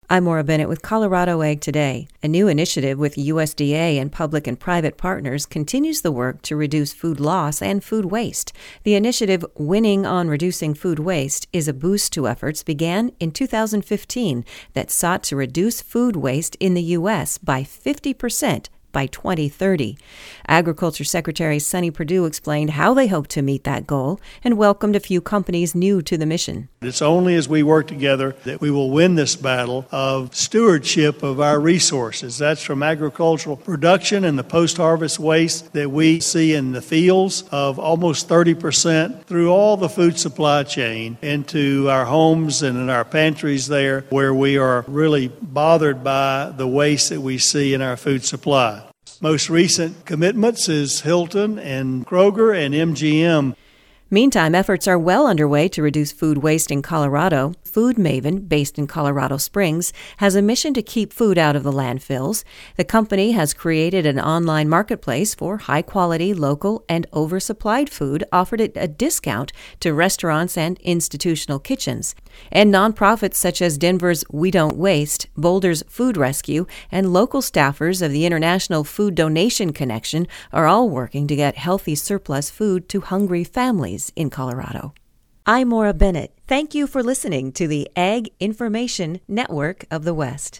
I'm Maura Bennett with Colorado Ag Today. A new initiative with USDA and public and private partners continues the work to reduce food loss and food waste. The initiative Winning on Reducing Food Waste is a boost to efforts began in 2015 that sought to reduce food waste in the U.S. by 50% by 2030. Agriculture Secretary Sonny Perdue explained how they hope to meet that goal and welcomed a few companies new to the mission. It's only as we work together that we will win this battle of stewardship of our resources. That's from agricultural production and the post-harvest waste that we see in the fields of almost 30% through all the food supply chain into our homes and in our pantries there, where we are really bothered by the waste that we see in our food supply. Most recent commitments is Hilton and Kroger and MGM. Meantime, efforts are well underway to reduce food waste in Colorado. Food Maven, based in Colorado Springs, has a mission to keep food out of the landfills. The company has created an online marketplace for high-quality, local, and oversupplied food offered at a discount to restaurants and institutional kitchens. And nonprofits such as Denver's We Don't Waste, Boulder's Food Rescue, and local staffers of the International Food Donation Connection are all working to get healthy surplus food to hungry families in Colorado. I'm Maura Bennett. Thank you for listening to the Ag Information Network of the West.